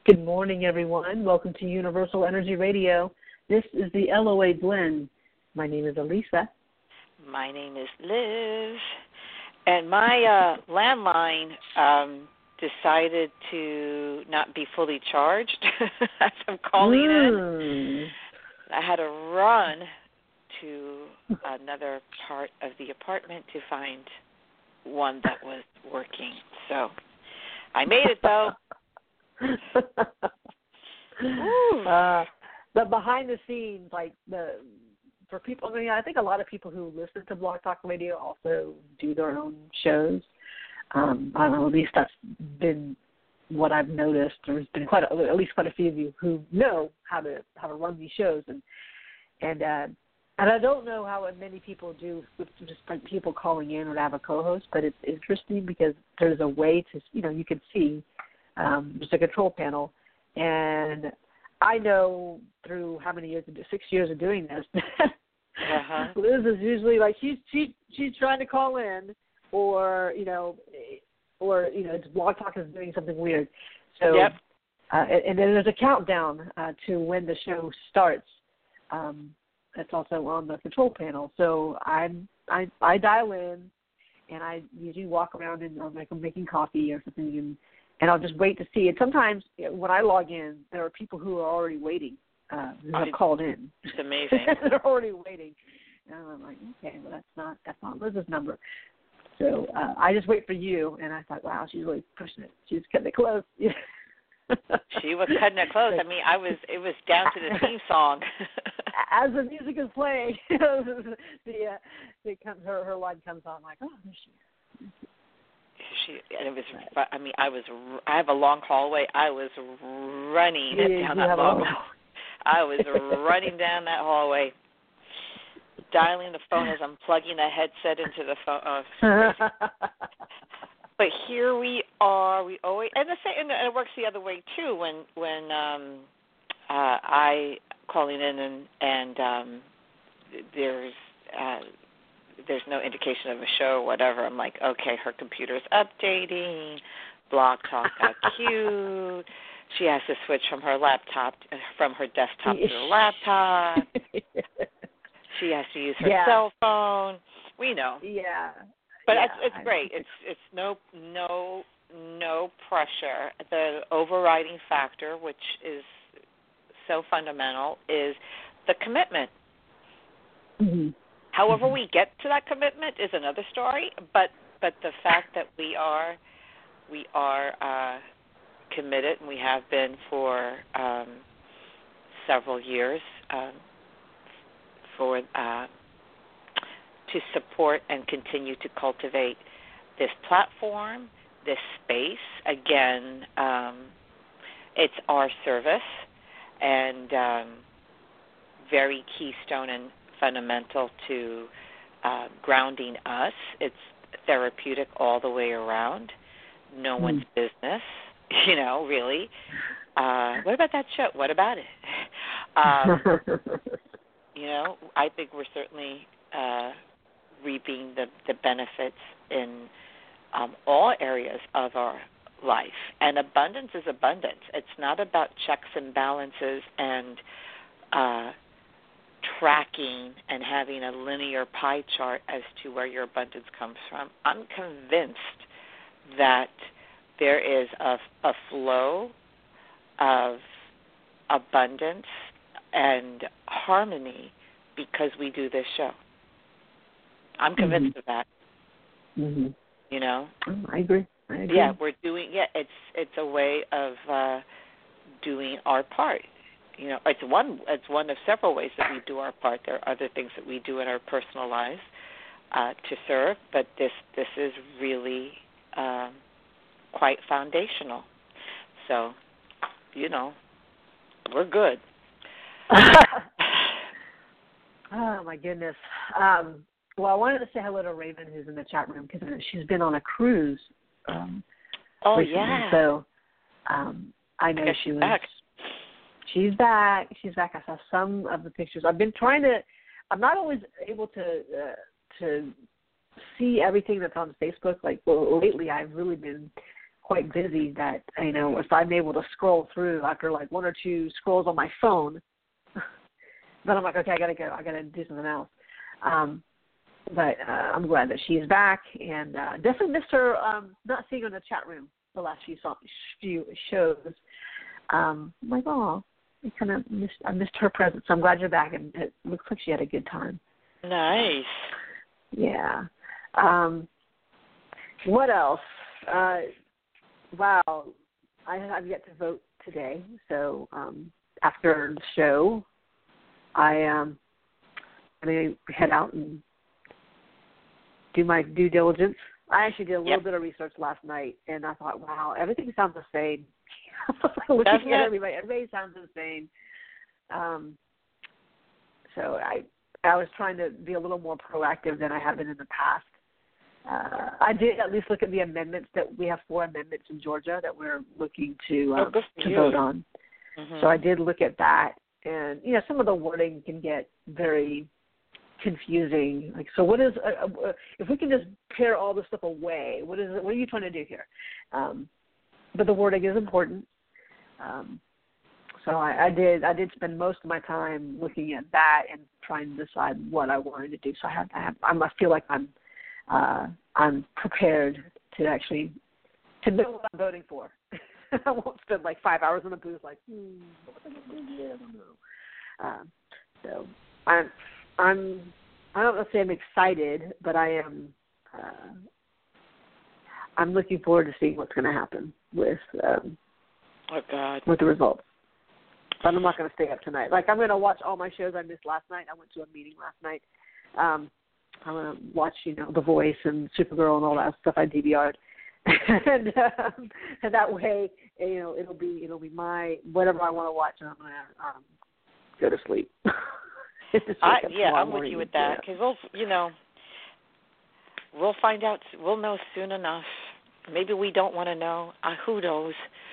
Good morning, everyone. Welcome to Universal Energy Radio. This is the LOA Blend. My name is Elisa. My name is Liz. And my landline decided to not be fully charged as I'm calling in. I had to run to another part of the apartment to find one that was working. So I made it, though. The behind the scenes, for people, I think a lot of people who listen to Blog Talk Radio also do their own shows. I don't know, at least that's been what I've noticed. There's been at least quite a few of you who know how to run these shows, and I don't know how many people do with just people calling in or to have a co-host, but it's interesting because there's a way to, you can see. There's a control panel, and I know through how many years, 6 years of doing this, Liz is usually like she's trying to call in, or Blog Talk is doing something weird. So, yep. And then there's a countdown to when the show starts. That's also on the control panel. So I dial in, and I usually walk around and I'm making coffee or something, and I'll just wait to see. And sometimes when I log in, there are people who are already waiting, who have called in. It's amazing. They're already waiting. And I'm like, okay, well, that's not Liz's number. So I just wait for you. And I thought, wow, she's really pushing it. She's cutting it close. She was cutting it close. I mean, it was down to the theme song. As the music is playing, her line comes on. I'm like, oh, there she is. And it was. I mean, I have a long hallway. I was running down that hallway. I was running down that hallway, dialing the phone as I'm plugging the headset into the phone. But here we are. We always and it works the other way too. When I calling in and there's no indication of a show or whatever, I'm like, okay, her computer's updating, Blog Talk got cute, she has to switch from her desktop to her laptop, she has to use her cell phone, we know. Yeah. But it's great. It's no pressure. The overriding factor, which is so fundamental, is the commitment. Mm-hmm. However we get to that commitment is another story, but the fact that we are committed, and we have been for several years, to support and continue to cultivate this platform, this space. Again, it's our service and very keystone and fundamental to grounding us. It's therapeutic all the way around. No one's business, really. What about that show? What about it? I think we're certainly reaping the benefits in all areas of our life. And abundance is abundance. It's not about checks and balances and tracking and having a linear pie chart as to where your abundance comes from. I'm convinced that there is a flow of abundance and harmony because we do this show. I'm convinced of that. Mm-hmm. I agree. Yeah, we're doing. Yeah, it's a way of doing our part. It's one of several ways that we do our part. There are other things that we do in our personal lives to serve, but this is really quite foundational. So, we're good. Oh my goodness. Well, I wanted to say hello to Raven, who's in the chat room, because she's been on a cruise. Recently. Yeah. So I know she's back. She's back. I saw some of the pictures. I'm not always able to see everything that's on Facebook. Lately I've really been quite busy that, if I'm able to scroll through after like one or two scrolls on my phone, then I'm like, okay, I got to go. I got to do something else. But I'm glad that she's back, and definitely missed her, not seeing her in the chat room the last few shows. I'm like, oh, I missed her presence. So I'm glad you're back, and it looks like she had a good time. Nice. Yeah. What else? Wow, I have yet to vote today. So after the show, I'm going to head out and do my due diligence. I actually did a little bit of research last night, and I thought, wow, everything sounds the same. Looking at everybody sounds the same. So I was trying to be a little more proactive than I have been in the past. I did at least look at the amendments that we have 4 amendments in Georgia that we're looking to vote on. Mm-hmm. So I did look at that, and some of the wording can get very confusing. Like, so what is if we can just pare all this stuff away? What are you trying to do here? But the wording is important. So I did spend most of my time looking at that and trying to decide what I wanted to do. So I must feel like I'm prepared to actually to know what I'm voting for. I won't spend like 5 hours in the booth like, what am I going to do? I don't know. So I don't want to say I'm excited, but I am. I'm looking forward to seeing what's going to happen with with the results. But I'm not going to stay up tonight. Like, I'm going to watch all my shows I missed last night. I went to a meeting last night. I'm going to watch, The Voice and Supergirl and all that stuff I DVR'd. and that way, it'll be my whatever I want to watch, and I'm going to go to sleep. I'm with you with that, because we'll find out. We'll know soon enough. Maybe we don't want to know. Who knows?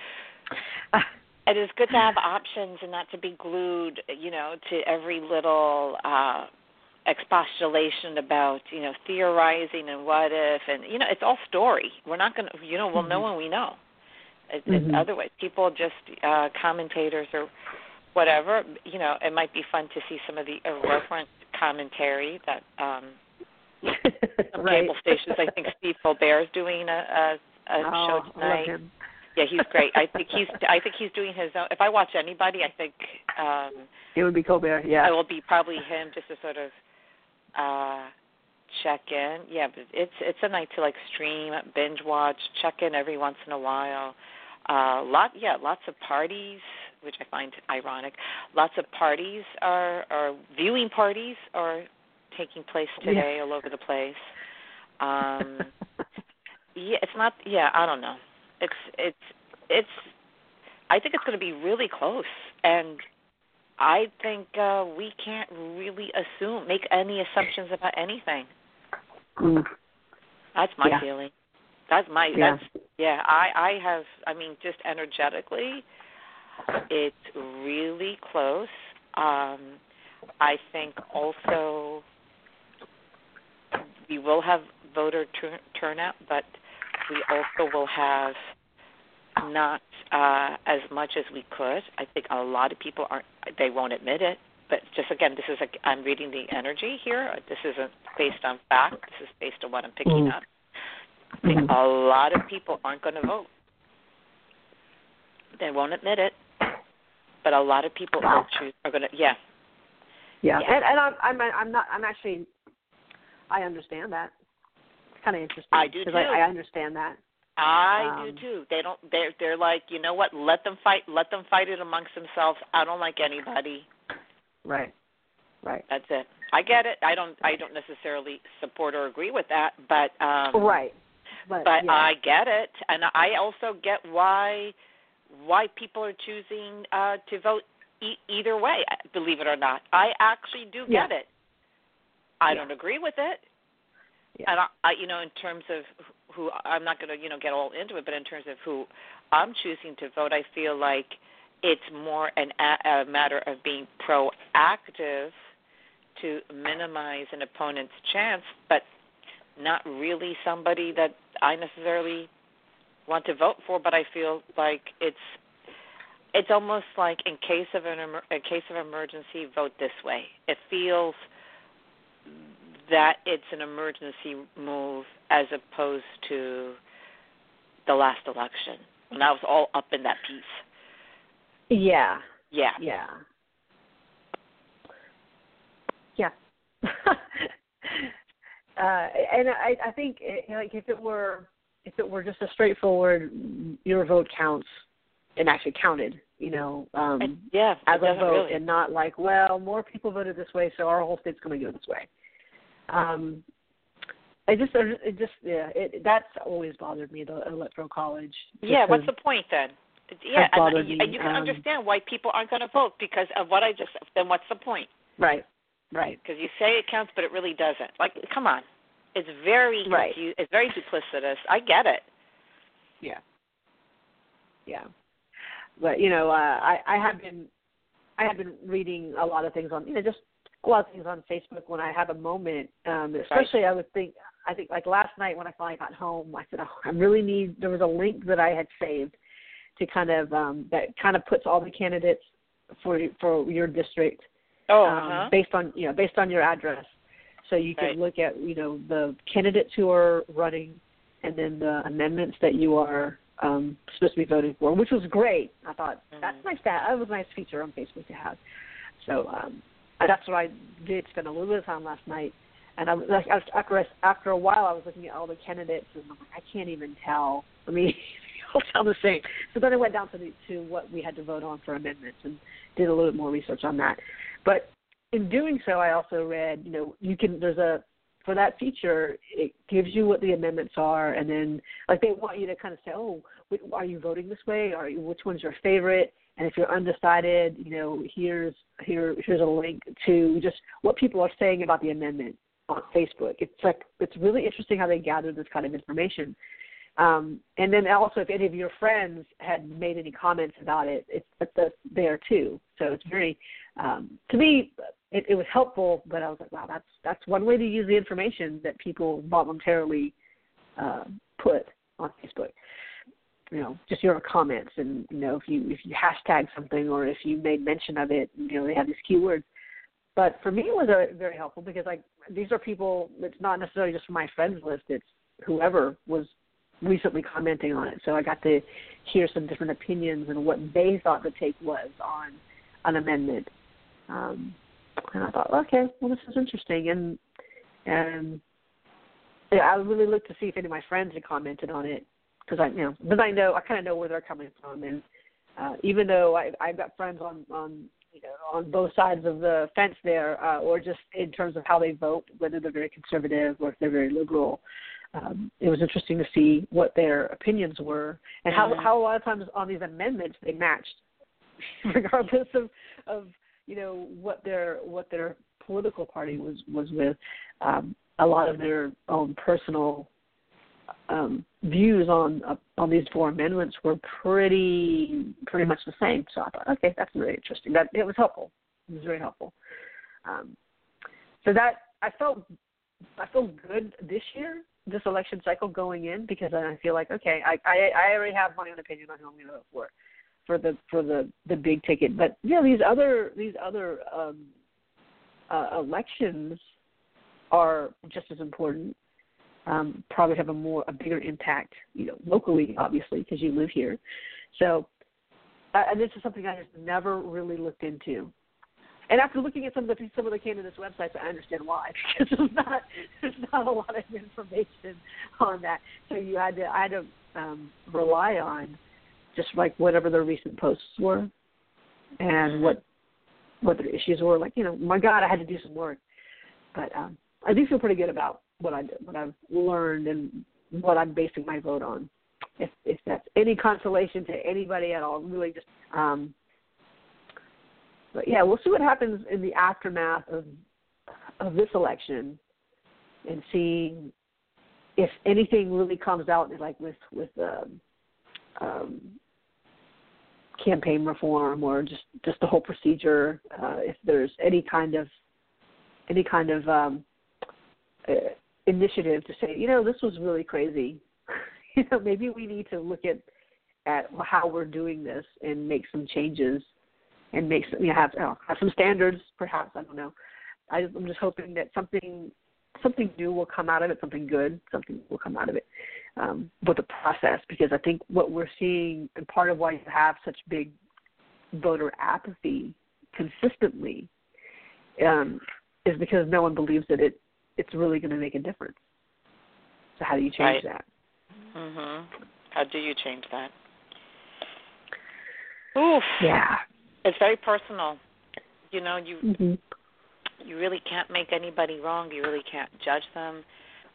It is good to have options and not to be glued, to every little expostulation about, theorizing and what if, and it's all story. We're not going to, we'll know when we know. Otherwise, people just commentators or whatever, it might be fun to see some of the irreverent commentary that some cable stations. I think Steve Colbert is doing a show tonight. I love him. Yeah, he's great. I think he's doing his own. If I watch anybody, I think it would be Colbert. Yeah, it will be probably him, just to sort of check in. Yeah, but it's a night to like stream, binge watch, check in every once in a while. Lots of parties, which I find ironic. Lots of parties or viewing parties are taking place today all over the place. It's not. Yeah, I don't know. It's. I think it's going to be really close, and I think we can't really make any assumptions about anything. That's my feeling. That's my. I have. I mean, just energetically, it's really close. I think also we will have voter turnout, but we also will have not as much as we could. I think a lot of people they won't admit it, but just again, I'm reading the energy here. This isn't based on fact. This is based on what I'm picking up. I think a lot of people aren't going to vote. They won't admit it, but a lot of people are going to. Yeah. And I'm actually. I understand that. It's kind of interesting. I do too. I understand that. I do too. They don't. They're like, you know what? Let them fight. Let them fight it amongst themselves. I don't like anybody. Right. That's it. I get it. I don't necessarily support or agree with that, but right. But I get it, and I also get why people are choosing to vote either way. Believe it or not, I actually do get it. I don't agree with it. Yeah. And I, in terms of who, I'm not going to, get all into it, but in terms of who I'm choosing to vote, I feel like it's more a matter of being proactive to minimize an opponent's chance, but not really somebody that I necessarily want to vote for, but I feel like it's almost like in case of emergency, vote this way. It feels that it's an emergency move as opposed to the last election when I was all up in that piece. Yeah. Yeah. Yeah. Yeah. And I think like if it were just a straightforward your vote counts and actually counted, as a vote, really. and not like, well, more people voted this way, so our whole state's going to go this way. That's always bothered me, the electoral college. Yeah, what's the point then? Yeah, and you can understand why people aren't going to vote because of what I just said. Then what's the point? Right. Because you say it counts, but it really doesn't. Like, come on. It's very it's very duplicitous. I get it. Yeah. But I have been reading a lot of things on just a lot of things on Facebook when I have a moment. Especially, I think like last night when I finally got home, I said, I really need. There was a link that I had saved to kind of that kind of puts all the candidates for your district based on your address. So you can look at the candidates who are running, and then the amendments that you are supposed to be voting for, which was great. I thought that's nice. That was a nice feature on Facebook to have. So that's what I did. Spend a little bit of time last night, and after a while, I was looking at all the candidates, and I'm like, I can't even tell. I mean, all sound the same. So then I went down to what we had to vote on for amendments and did a little bit more research on that. But in doing so, I also read, for that feature, it gives you what the amendments are, and then like they want you to kind of say, are you voting this way? Which one's your favorite? And if you're undecided, here's a link to just what people are saying about the amendment on Facebook. It's really interesting how they gather this kind of information. And then also, if any of your friends had made any comments about it, it's there too. So it's very, to me, it was helpful. But I was like, wow, that's one way to use the information that people voluntarily put on Facebook. Just your comments, and if you hashtag something or if you made mention of it, they have these keywords. But for me, it was very helpful because these are people. It's not necessarily just my friends list. It's whoever was recently commenting on it. So I got to hear some different opinions and what they thought the take was on an amendment. And I thought, okay, well, this is interesting. And I really looked to see if any of my friends had commented on it because I kind of know where they're coming from. And even though I've got friends on both sides of the fence there, or just in terms of how they vote, whether they're very conservative or if they're very liberal, it was interesting to see what their opinions were and how a lot of times on these amendments they matched, regardless of what their political party was with. A lot of their own personal views on these four amendments were pretty much the same. So I thought, okay, that's really interesting. That it was helpful. It was very helpful. So that I felt good this election cycle going in, because I feel like, okay, I already have my own opinion on who I'm going to vote for the big ticket. But these other elections are just as important. Probably have a bigger impact, locally, obviously, because you live here. So, and this is something I just never really looked into. And after looking at some of the candidates' websites, I understand why, because there's not a lot of information on that. So I had to rely on just like whatever their recent posts were, and what their issues were. Like, my God, I had to do some work. But I do feel pretty good about what I've learned and what I'm basing my vote on. If that's any consolation to anybody at all, really just. But yeah, we'll see what happens in the aftermath of this election, and see if anything really comes out, like with campaign reform or just the whole procedure. If there's any kind of initiative to say, this was really crazy. maybe we need to look at how we're doing this and make some changes and make some, have some standards, perhaps. I don't know. I'm just hoping that something new will come out of it, something good, something will come out of it with the process, because I think what we're seeing, and part of why you have such big voter apathy consistently is because no one believes that it's really going to make a difference. So how do you change that? Mhm. How do you change that? Oof. Yeah. It's very personal. You know, mm-hmm. you really can't make anybody wrong. You really can't judge them.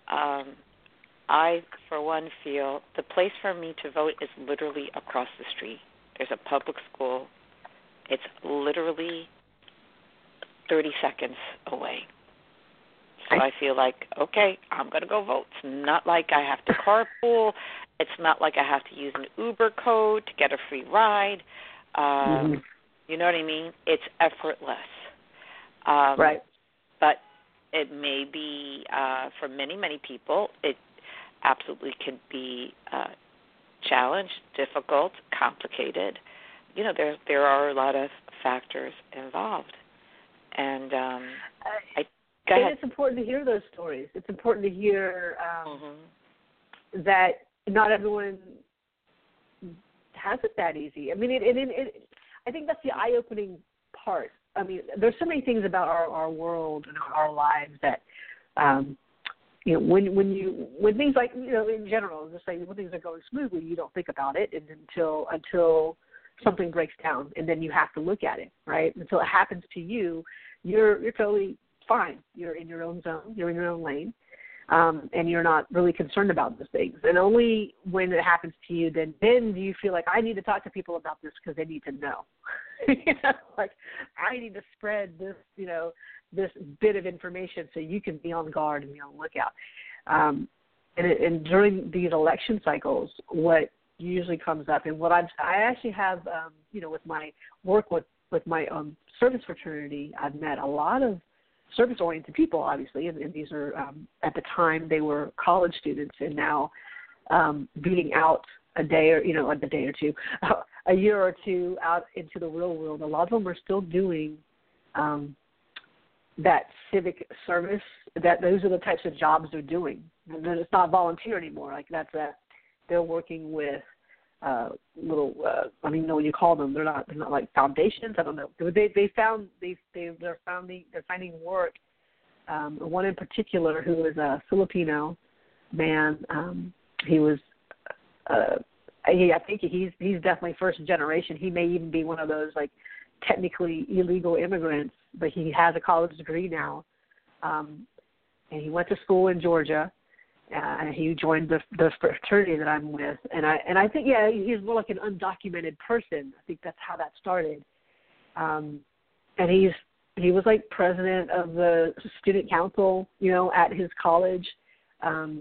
I, for one, feel the place for me to vote is literally across the street. There's a public school. It's literally 30 seconds away. So I feel like, okay, I'm going to go vote. It's not like I have to carpool. It's not like I have to use an Uber code to get a free ride. You know what I mean? It's effortless. Right. But it may be, for many, many people, it absolutely could be challenged, difficult, complicated. You know, there are a lot of factors involved. And go ahead. It's important to hear those stories. It's important to hear that not everyone has it that easy. I mean, I think that's the eye-opening part. I mean, there's so many things about our world and our lives that, when things like, in general, just like when things are going smoothly, you don't think about it until something breaks down, and then you have to look at it, right? Until it happens to you, you're totally fine. You're in your own zone. You're in your own lane. And you're not really concerned about those things. And only when it happens to you, then do you feel like, I need to talk to people about this because they need to know. Like, I need to spread this, this bit of information so you can be on guard and be on the lookout. And during these election cycles, what usually comes up, and what I actually have, with my work with my service fraternity, I've met a lot of service-oriented people, obviously, and these are, at the time, they were college students, and now being out a year or two out into the real world, a lot of them are still doing that civic service. Those are the types of jobs they're doing. And then it's not volunteer anymore. Like they're working with little. I don't even know what you call them. They're not like foundations. I don't know. They're finding work. One in particular who is a Filipino man. He was. I think he's definitely first generation. He may even be one of those like technically illegal immigrants, but he has a college degree now, and he went to school in Georgia. He joined the fraternity that I'm with, and I think he's more like an undocumented person. I think that's how that started, and he was like president of the student council, at his college, and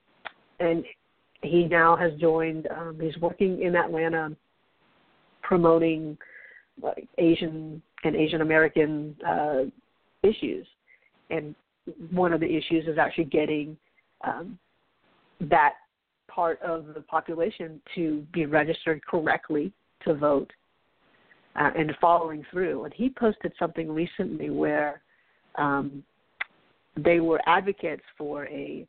he now has joined. He's working in Atlanta, promoting like Asian and Asian American issues, and one of the issues is actually getting that part of the population to be registered correctly to vote and following through. And he posted something recently where they were advocates for a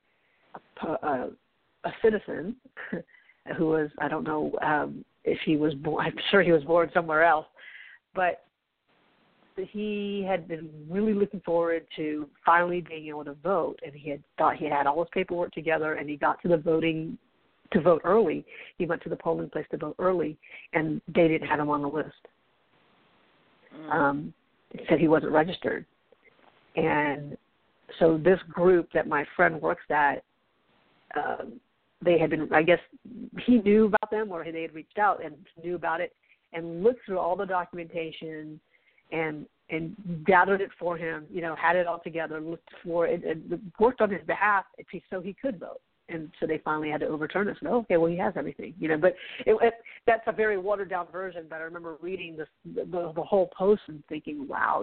citizen who was, I don't know if he was born, I'm sure he was born somewhere else, but he had been really looking forward to finally being able to vote, and he had thought he had all his paperwork together, and he got to the voting to vote early. He went to the polling place to vote early, and they didn't have him on the list. It said he wasn't registered. And so this group that my friend works at, they had been, I guess he knew about them, or they had reached out and knew about it and looked through all the documentation and gathered it for him, had it all together, looked for it, and worked on his behalf so he could vote. And so they finally had to overturn it. So, okay, well, he has everything, But that's a very watered-down version. But I remember reading the whole post and thinking, wow,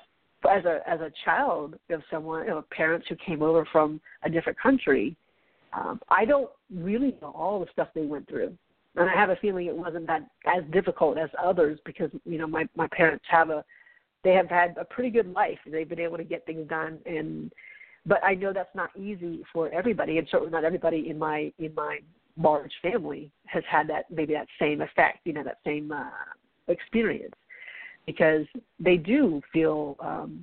as a child of someone, parents who came over from a different country, I don't really know all the stuff they went through. And I have a feeling it wasn't that as difficult as others because, my parents have had a pretty good life. They've been able to get things done, but I know that's not easy for everybody, and certainly not everybody in my large family has had that same effect, that same experience, because they do feel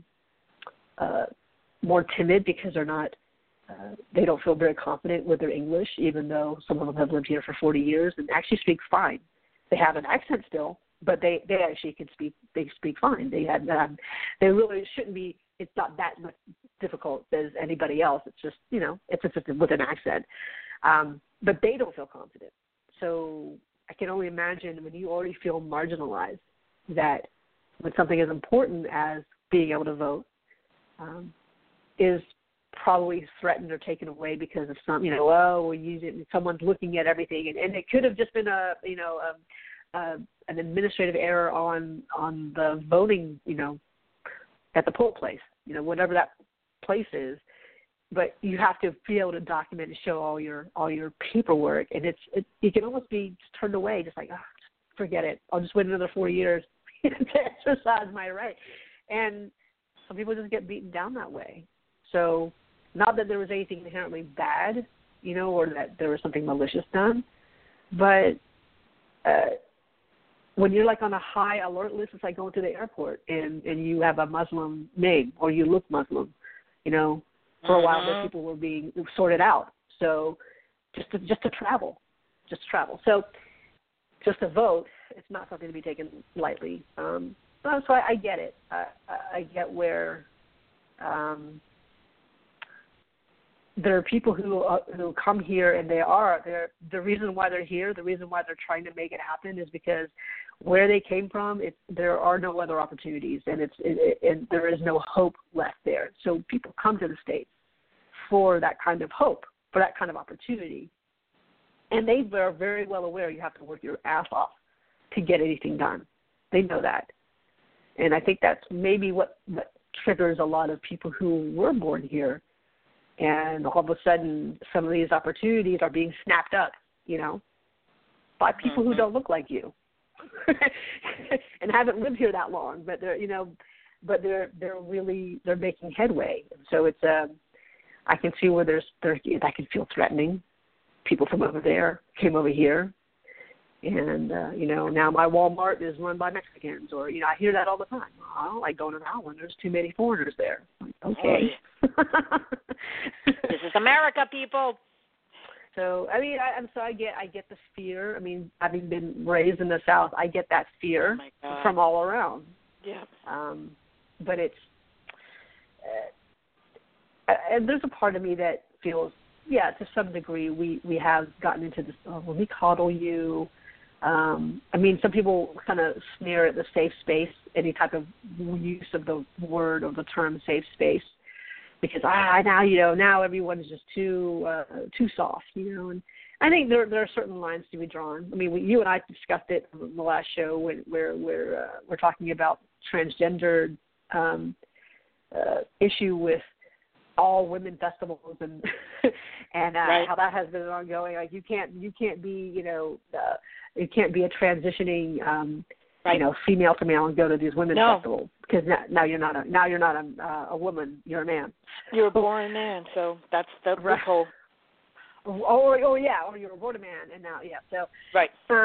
more timid because they don't feel very confident with their English, even though some of them have lived here for 40 years and actually speak fine. They have an accent still, but they actually can speak. They speak fine. They really shouldn't be. It's not that much difficult as anybody else. It's just it's just with an accent. But they don't feel confident. So I can only imagine when you already feel marginalized, that when something as important as being able to vote is probably threatened or taken away because of some, someone's looking at everything, and it could have just been an administrative error on the voting, at the poll place, whatever that place is. But you have to be able to document and show all your paperwork, and it can almost be turned away, just like, forget it. I'll just wait another 4 years to exercise my right. And some people just get beaten down that way. So not that there was anything inherently bad, or that there was something malicious done, but when you're like on a high alert list, it's like going to the airport and you have a Muslim name or you look Muslim, For a while there, people were being sorted out. So just to travel. So just to vote, it's not something to be taken lightly. So I get it. I get where there are people who come here, and the reason why they're here, the reason why they're trying to make it happen is because where they came from, there are no other opportunities, and there is no hope left there. So people come to the States for that kind of hope, for that kind of opportunity, and they are very well aware you have to work your ass off to get anything done. They know that, and I think that's maybe what triggers a lot of people who were born here. And all of a sudden, some of these opportunities are being snapped up, by people who don't look like you, and haven't lived here that long. But they're making headway. So it's I can see where that can feel threatening. People from over there came over here, and now my Walmart is run by Mexicans, or I hear that all the time. I don't like going to Holland. There's too many foreigners there. Like, okay. This is America, people. So I get the fear. I mean, having been raised in the South, I get that fear from all around. Yeah. But it's and there's a part of me that feels, to some degree, we have gotten into this. When we coddle you. Some people kind of sneer at the safe space, any type of use of the word or the term safe space, because now everyone's just too soft, and I think there are certain lines to be drawn. I mean, you and I discussed it on the last show where we're talking about transgender issue with all women festivals and right. How that has been ongoing. Like you can't be it can't be a transitioning female to male and go to these women's festivals because now you're not a woman, you're a man. You're a born man, so that's the whole. Or you're a born man, and now so right.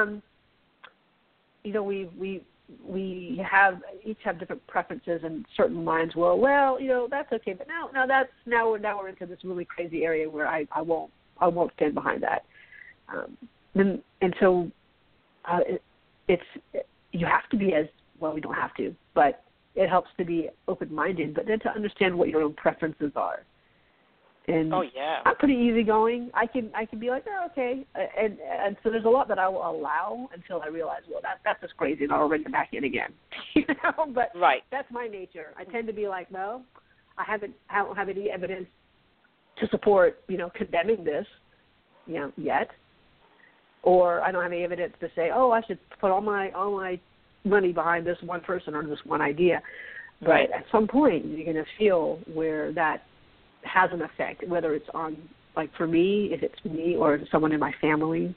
We each have different preferences and certain lines. Well, that's okay, but now we're into this really crazy area where I won't stand behind that. And so it's you have to be we don't have to, but it helps to be open-minded, but then to understand what your own preferences are. And I'm pretty easygoing. I can be like, okay, and so there's a lot that I will allow until I realize, that's just crazy, and I'll bring it back in again. But that's my nature. I tend to be like, no, I don't have any evidence to support, condemning this, yet, or I don't have any evidence to say, I should put all my money behind this one person or this one idea. But at some point, you're going to feel where that has an effect, whether it's on Like for me, if it's me or someone in my family,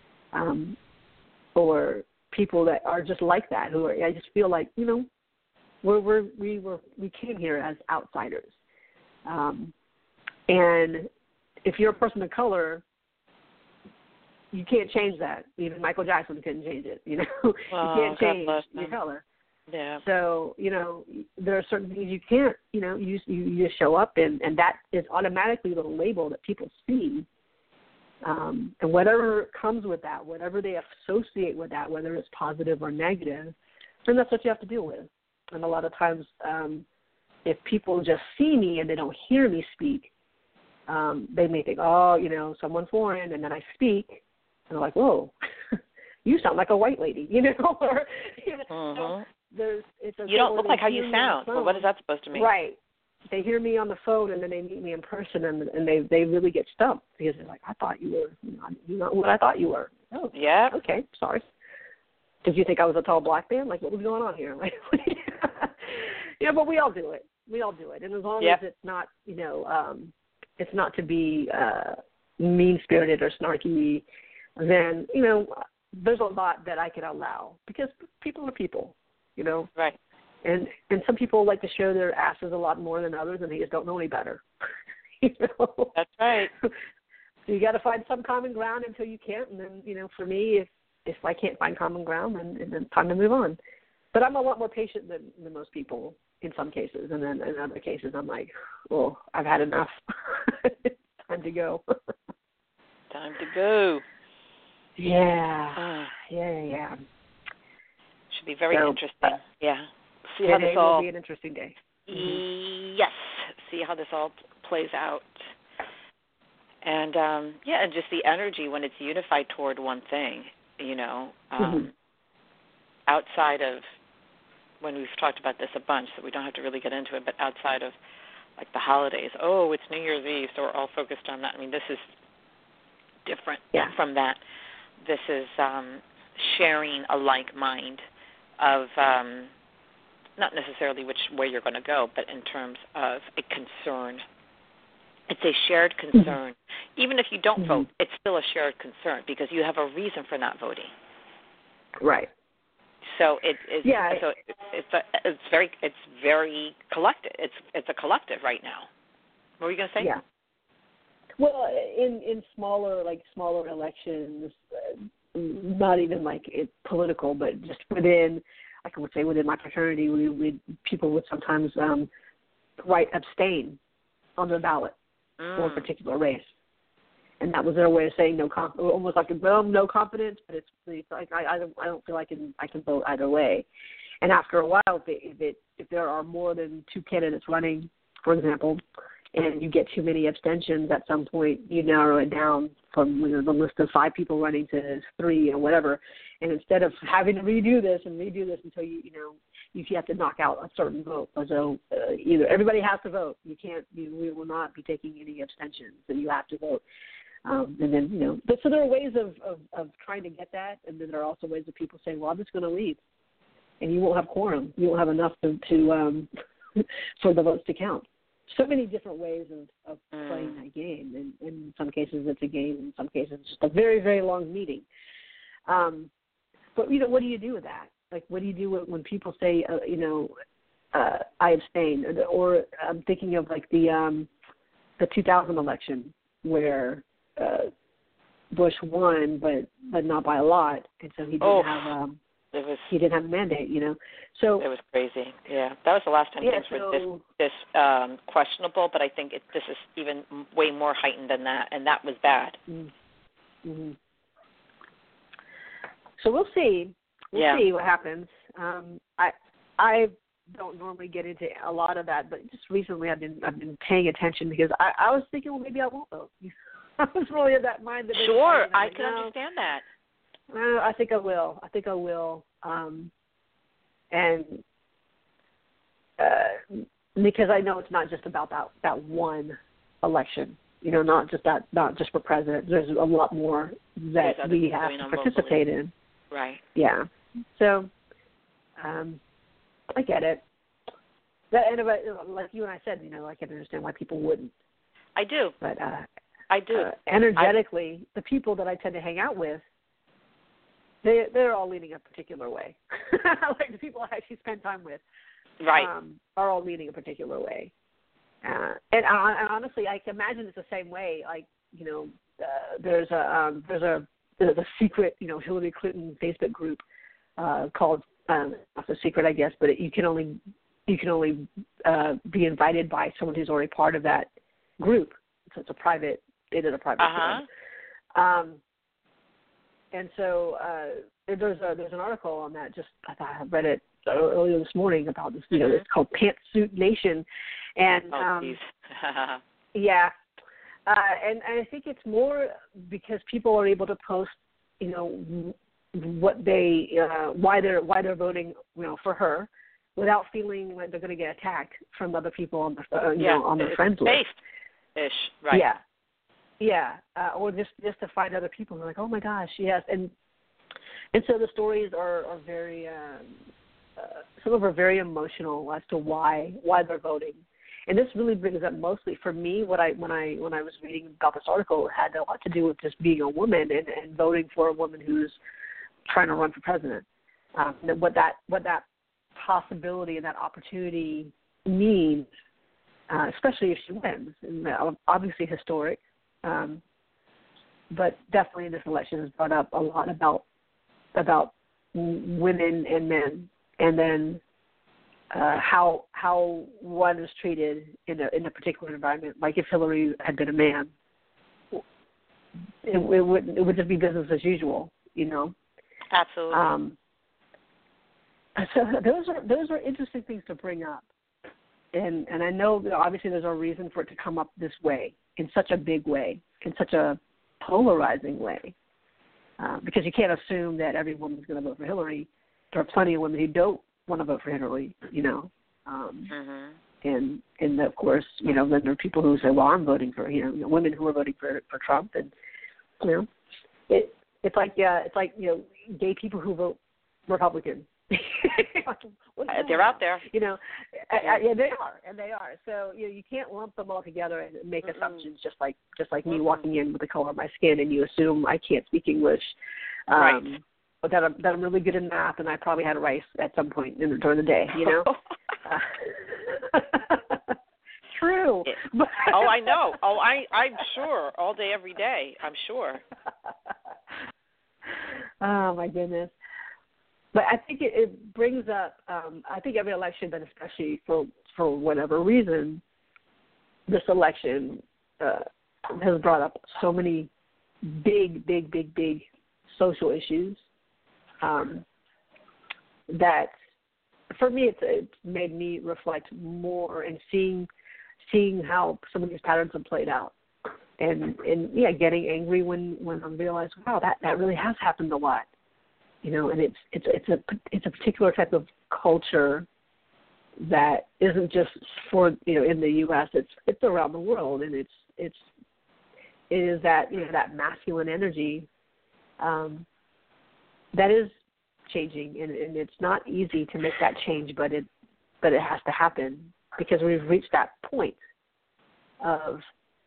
or people that are just like that, who are, I just feel like, you know, we came here as outsiders. And if you're a person of color, you can't change that. Even Michael Jackson couldn't change it, you know. You can't change your color. Yeah. So, you know, there are certain things you can't, you know, you just show up in, and that is automatically the label that people see. And whatever comes with that, whatever they associate with that, whether it's positive or negative, then that's what you have to deal with. And a lot of times, if people just see me and they don't hear me speak, they may think, oh, you know, someone foreign, and then I speak, and they're like, whoa, you sound like a white lady, you know, or, you know, you don't look like how you sound. Well, what is that supposed to mean? Right. They hear me on the phone, and then they meet me in person, and they really get stumped because they're like, I thought you were, you know what I thought you were. Oh, yeah. Okay, sorry. Did you think I was a tall black man? Like, what was going on here? Like, yeah, but we all do it. We all do it, and as long as it's not, you know, it's not to be mean-spirited or snarky, then, you know, there's a lot that I can allow because people are people, you know. Right. And some people like to show their asses a lot more than others, and they just don't know any better. You know? That's right. So you got to find some common ground until you can't, and then, you know, for me, if I can't find common ground, then it's time to move on. But I'm a lot more patient than most people in some cases, and then in other cases, I'm like, well, I've had enough. Time to go. Time to go. Yeah. Yeah. Should be very interesting. Yeah. See how this all will be an interesting day. Yes. See how this all plays out. And and just the energy when it's unified toward one thing, you know. Outside of when we've talked about this a bunch, so we don't have to really get into it, but outside of like the holidays, oh, it's New Year's Eve, so we're all focused on that. I mean, this is different from that. This is sharing a like mind of not necessarily which way you're going to go, but in terms of a concern. It's a shared concern. Even if you don't vote, it's still a shared concern because you have a reason for not voting. Right. So it's very collective. It's a collective right now. What were you going to say? Yeah. Well, in smaller elections, not even like political, but just within, I would say within my fraternity, people would sometimes write abstain on the ballot for a particular race, and that was their way of saying almost like no confidence, but it's like I don't feel I can vote either way. And after a while, if there are more than two candidates running, for example, and you get too many abstentions, at some point you narrow it down from the list of 5 people running to 3 or whatever. And instead of having to redo this until you have to knock out a certain vote. So either everybody has to vote. We will not be taking any abstentions. So you have to vote. And then so there are ways of trying to get that, and then there are also ways of people saying, well, I'm just going to leave, and you won't have quorum. You won't have enough to for the votes to count. So many different ways of playing that game. And in some cases it's a game. In some cases it's just a very, very long meeting. But, what do you do with that? Like, what do you do when people say, I abstain? Or I'm thinking of, like, the 2000 election where Bush won, but not by a lot. And so he didn't have he didn't have a mandate, So it was crazy. Yeah, that was the last time things were this questionable. But I think this is even way more heightened than that, and that was bad. Mm-hmm. So we'll see. We'll see what happens. I don't normally get into a lot of that, but just recently I've been paying attention because I was thinking, well, maybe I won't vote. I was really of that mind. Sure, I can understand that. I think I will. And because I know it's not just about that one election. Not just for president. There's a lot more that we have to participate in. Right. Yeah. So, I get it. Like you and I said, I can understand why people wouldn't. I do. But I do. Energetically, the people that I tend to hang out with, they're all leaning a particular way. Like the people I actually spend time with, right, are all leaning a particular way. And honestly, I can imagine it's the same way. Like, you know, there's a secret, you know, Hillary Clinton Facebook group called not a secret, I guess, but you can only be invited by someone who's already part of that group. So it's a private. It is a private group. And so there's an article on that. I read it earlier this morning about this. You know, it's called Pantsuit Nation, and yeah, and I think it's more because people are able to post, you know, what they why they're voting, you know, for her, without feeling like they're going to get attacked from other people on the you know, on their friends list. Ish, right? Yeah. Yeah, or just to find other people who are like, oh my gosh, yes, and so the stories are very some of them are very emotional as to why they're voting, and this really brings up mostly for me when I was reading about this article, it had a lot to do with just being a woman and voting for a woman who's trying to run for president, what that possibility and that opportunity means, especially if she wins, and obviously historic. But definitely this election has brought up a lot about women and men, and then how one is treated in a particular environment. Like if Hillary had been a man, it would just be business as usual, you know. Absolutely. So those are interesting things to bring up, and I know that obviously there's a reason for it to come up this way, in such a big way, in such a polarizing way, because you can't assume that every woman's going to vote for Hillary. There are plenty of women who don't want to vote for Hillary, you know, and of course, you know, then there are people who say, well, I'm voting for, you know, women who are voting for Trump, and you know, it's like you know, gay people who vote Republican. They're out there, you know. Yeah, they are. So you know, you can't lump them all together and make assumptions. Just like me walking in with the color of my skin, and you assume I can't speak English, right? But that I'm really good in math, and I probably had rice at some point during the day. You know. True. Oh, I know. Oh, I'm sure. All day, every day. I'm sure. Oh my goodness. But I think it brings up, I think every election, but especially for whatever reason, this election has brought up so many big social issues that, for me, it's made me reflect more and seeing how some of these patterns have played out. And yeah, getting angry when I realize, wow, that really has happened a lot. You know, and it's a particular type of culture that isn't just for, you know, in the U.S. It's around the world, and it is that, you know, that masculine energy that is changing, and it's not easy to make that change, but it has to happen, because we've reached that point of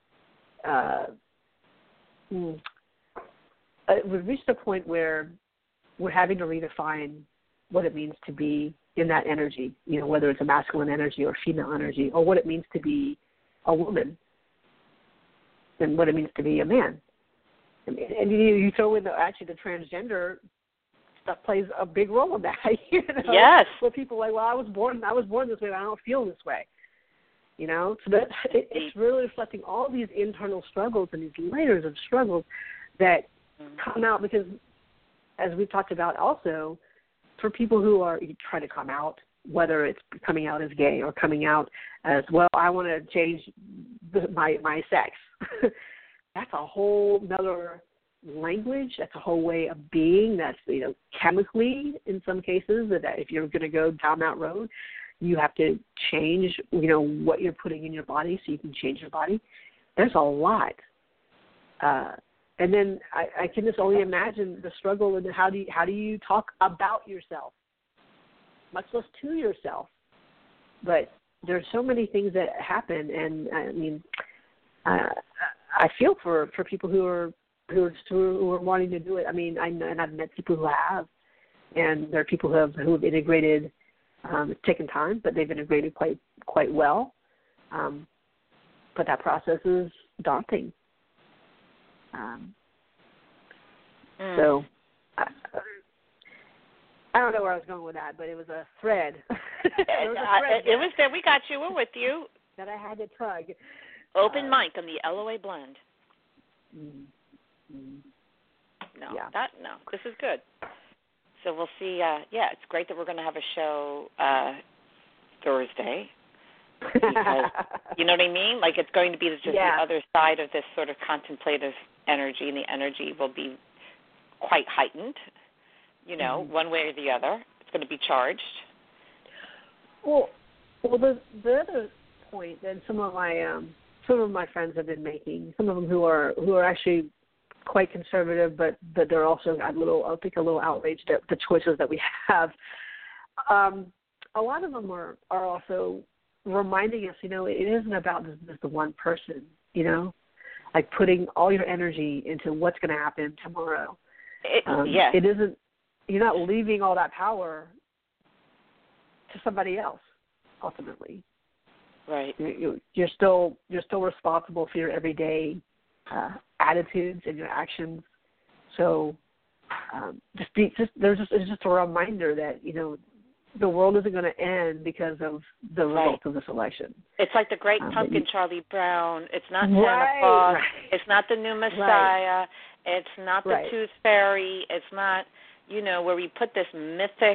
we've reached a point where we're having to redefine what it means to be in that energy, you know, whether it's a masculine energy or female energy, or what it means to be a woman and what it means to be a man. And you throw in the transgender stuff plays a big role in that. You know? Yes. Where people are like, well, I was born this way, but I don't feel this way. You know, so that it's really reflecting all these internal struggles and these layers of struggles that come out, because, as we've talked about also, for people who are trying to come out, whether it's coming out as gay or coming out as, well, I want to change my sex, that's a whole nother language. That's a whole way of being. That's, you know, chemically in some cases, that if you're going to go down that road, you have to change, you know, what you're putting in your body so you can change your body. There's a lot. And then I can just only imagine the struggle and how do you talk about yourself, much less to yourself. But there's so many things that happen, and I mean, I feel for people who are wanting to do it. I mean, I know, and I've met people who have, and there are people who have integrated. It's taken time, but they've integrated quite well. But that process is daunting. So I don't know where I was going with that, but it was a thread. It was there. We got you. We're with you. That I had to tug. Open mic on the LOA Blend. No, this is good. So we'll see. It's great that we're going to have a show Thursday. Because, you know what I mean? Like, it's going to be just the other side of this sort of contemplative energy, and the energy will be quite heightened, one way or the other. It's going to be charged. Well, the other point that some of my friends have been making, some of them who are actually quite conservative, but they're also a little outraged at the choices that we have. A lot of them are also reminding us, it isn't about just the one person, like putting all your energy into what's going to happen tomorrow. It isn't. You're not leaving all that power to somebody else. Ultimately, right? You're still responsible for your everyday attitudes and your actions. So, it's just a reminder that the world isn't going to end because of the results of this election. It's like the Great Pumpkin, Charlie Brown. It's not Santa Claus. Right. It's not the new Messiah. Right. It's not the Tooth Fairy. It's not, where we put this mythic,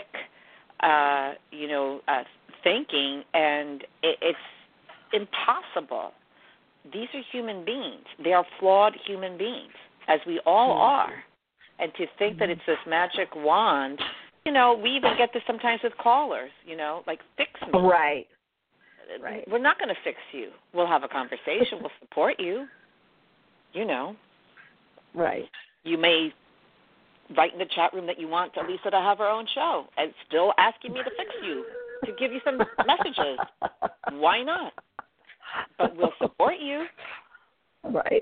thinking, and it's impossible. These are human beings. They are flawed human beings, as we all are. And to think that it's this magic wand, we even get this sometimes with callers, like, fix me. Right. We're not going to fix you. We'll have a conversation. We'll support you, Right. You may write in the chat room that you want Lisa to have her own show and still asking me to fix you, to give you some messages. Why not? But we'll support you. Right.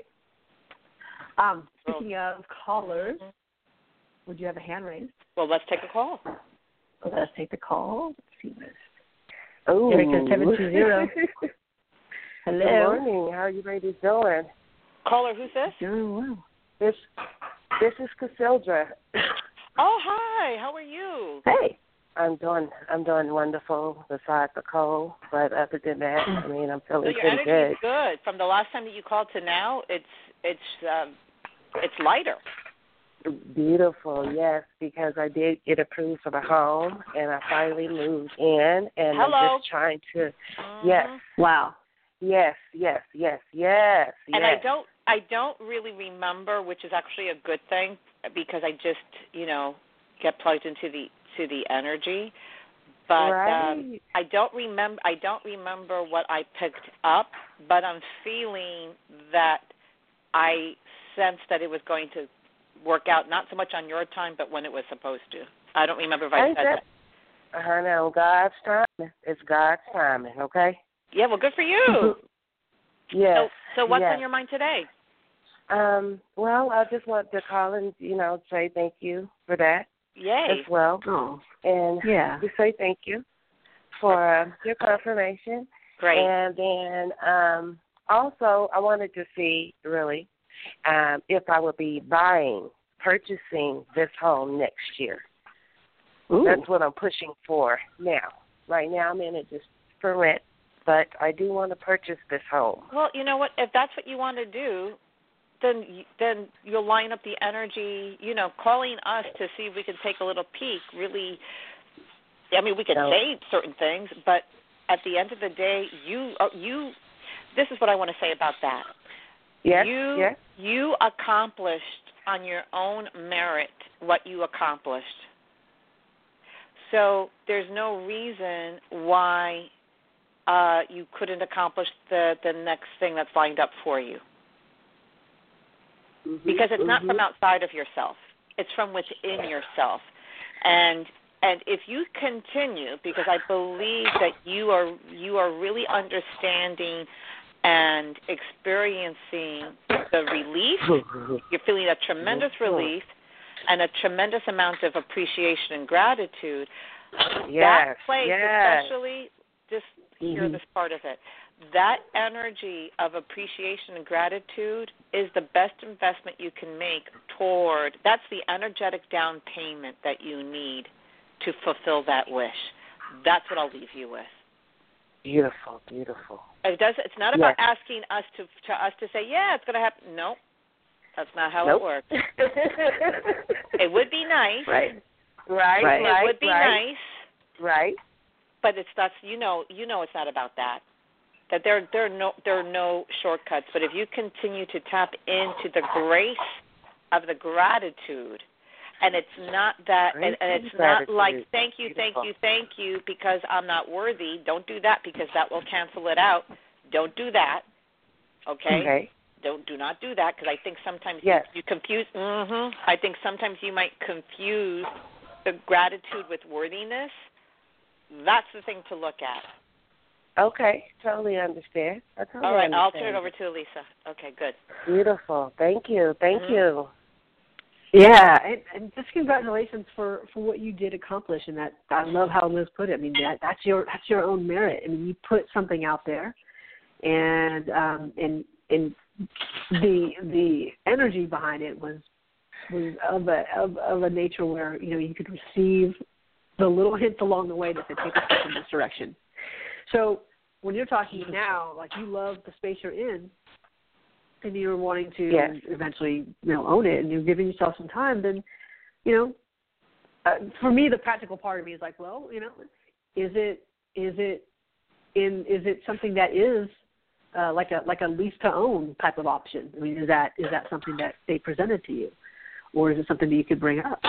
Speaking of callers, would you have a hand raised? Well, let's take a call. Let's take the call. Let's see this. Oh, Erica 720. Hello. Good morning. How are you ladies doing? Caller, who's this? Doing well. This is Cassandra. Oh, hi. How are you? Hey. I'm doing wonderful besides the cold, but other than that, I'm feeling pretty good. Your energy is good. From the last time that you called to now, it's lighter. Beautiful, yes, because I did get approved for the home, and I finally moved in, and Hello. I'm just trying to, yes. Wow. Yes. And I don't really remember, which is actually a good thing, because I just, get plugged into the energy. But right. I don't remember what I picked up, but I'm feeling that I sensed that it was going to work out, not so much on your time, but when it was supposed to. I don't remember if I said that. I know, God's timing. It's God's timing, okay? Yeah, well, good for you. Yes. So what's on your mind today? Well, I just want to call and, say thank you for that. Yay. As well. Oh. And to say thank you for your confirmation. Great. And then also I wanted to see, really, if I would be purchasing this home next year. Ooh. That's what I'm pushing for now. Right now I'm in it just for rent, but I do want to purchase this home. Well, you know what? If that's what you want to do, then you'll line up the energy, calling us to see if we can take a little peek. Really, we can say certain things, but at the end of the day, this is what I want to say about that. Yes, You accomplished on your own merit what you accomplished. So there's no reason why you couldn't accomplish the next thing that's lined up for you. Mm-hmm. Because it's not from outside of yourself. It's from within yourself. And if you continue, because I believe that you are really understanding and experiencing the relief. You're feeling a tremendous relief and a tremendous amount of appreciation and gratitude. That place, especially, just hear this part of it. That energy of appreciation and gratitude is the best investment you can make toward, that's the energetic down payment that you need to fulfill that wish. That's what I'll leave you with. Beautiful, beautiful. It's not about asking us to say, yeah, it's going to happen. No, that's not how it works. It would be nice. Right. It would be nice. Right. But it's not. You know, it's not about that. That there are no shortcuts. But if you continue to tap into the grace of the gratitude, and it's not that, and it's not like thank you, because I'm not worthy. Don't do that because that will cancel it out. Don't do that. Okay. Do not do that because I think sometimes you confuse. I think sometimes you might confuse the gratitude with worthiness. That's the thing to look at. Okay, totally understand. All right, I'll turn it over to Elisa. Okay, good. Beautiful. Thank you. Thank you. Yeah, and just congratulations for what you did accomplish, and that I love how Liz put it. I mean, that's your own merit. I mean, you put something out there, and the energy behind it was of a nature where you could receive the little hints along the way that they take a step in this direction. So when you're talking now, like you love the space you're in, and you're wanting to eventually, own it, and you're giving yourself some time, then, for me, the practical part of me is like, well, is it something that is like a lease to own type of option? I mean, is that something that they presented to you, or is it something that you could bring up?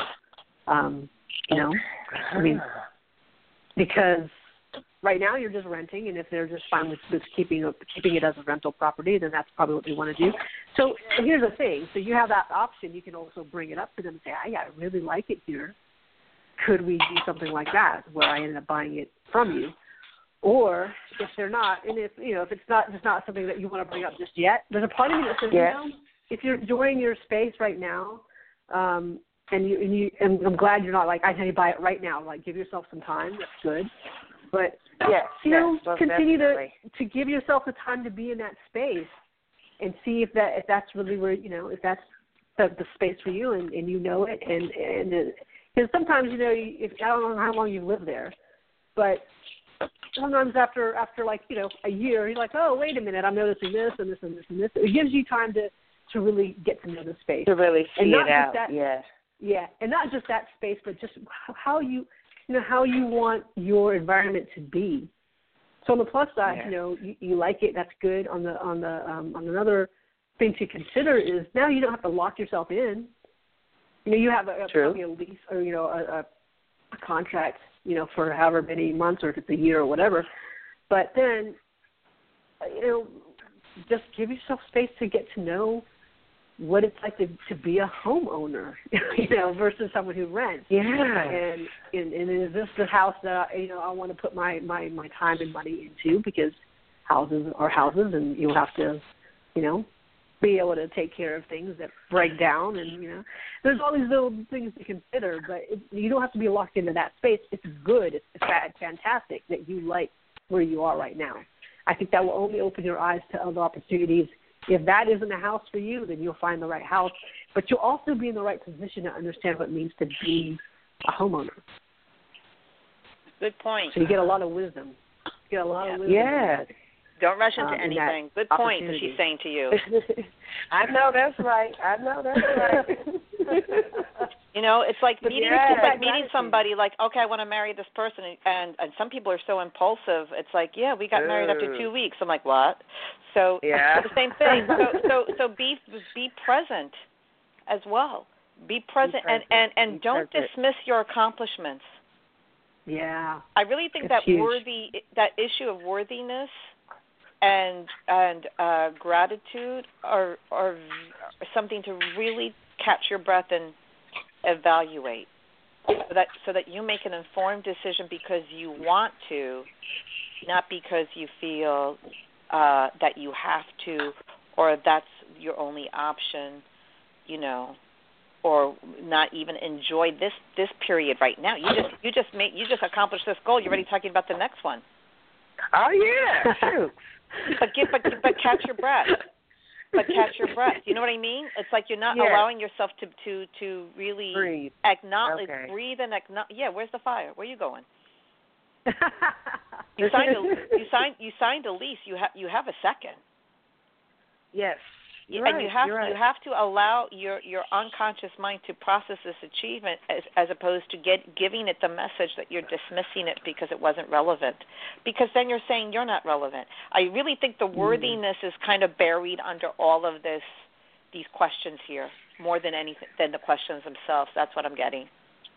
I mean, because right now you're just renting, and if they're just fine with keeping it as a rental property, then that's probably what they want to do. So here's the thing. So you have that option. You can also bring it up to them and say, I really like it here. Could we do something like that where I ended up buying it from you? Or if they're not, and if it's not something that you want to bring up just yet, there's a part of me that says, if you're enjoying your space right now, and I'm glad you're not like, I tell you buy it right now. Like, give yourself some time. That's good. But continue to give yourself the time to be in that space and see if that's really where if that's the space for you, and it, and because sometimes if I don't know how long you've lived there, but sometimes after like a year, you're like, oh, wait a minute, I'm noticing this and this and this and this. It gives you time to really get to know the space, to really see it out. And not just that space, but just how you want your environment to be. So on the plus side, you like it. That's good. On another thing to consider is now you don't have to lock yourself in. You have probably a lease or a contract, for however many months, or if it's a year or whatever. But then, just give yourself space to get to know what it's like to be a homeowner, versus someone who rents. Yeah. And is this the house that I want to put my time and money into? Because houses are houses, and you'll have to, be able to take care of things that break down, and there's all these little things to consider. But you don't have to be locked into that space. It's good. It's fantastic that you like where you are right now. I think that will only open your eyes to other opportunities. If that isn't a house for you, then you'll find the right house. But you'll also be in the right position to understand what it means to be a homeowner. Good point. So you get a lot of wisdom. Yeah. Don't rush into anything. Good point that she's saying to you. I know that's right. It's like meeting somebody, like, okay, I want to marry this person, and some people are so impulsive. It's like, yeah, we got married after 2 weeks. I'm like, what? So the same thing. So be present as well. Be present, and don't dismiss your accomplishments. Yeah. I really think that issue of worthiness and gratitude are something to really catch your breath and evaluate, so that you make an informed decision because you want to, not because you feel that you have to, or that's your only option, you know, or not even enjoy this period right now. You just accomplished this goal. You're already talking about the next one. Oh yeah, shoot. But catch your breath. But catch your breath. You know what I mean? It's like you're not allowing yourself to really breathe. Acknowledge, Okay. breathe, and acknowledge. Yeah, where's the fire? Where are you going? You signed a lease. You have a second. Yes. You're and right. you have to allow your unconscious mind to process this achievement as opposed to giving it the message that you're dismissing it because it wasn't relevant. Because then you're saying you're not relevant. I really think the worthiness is kind of buried under all of these questions here, more than anything than the questions themselves. That's what I'm getting.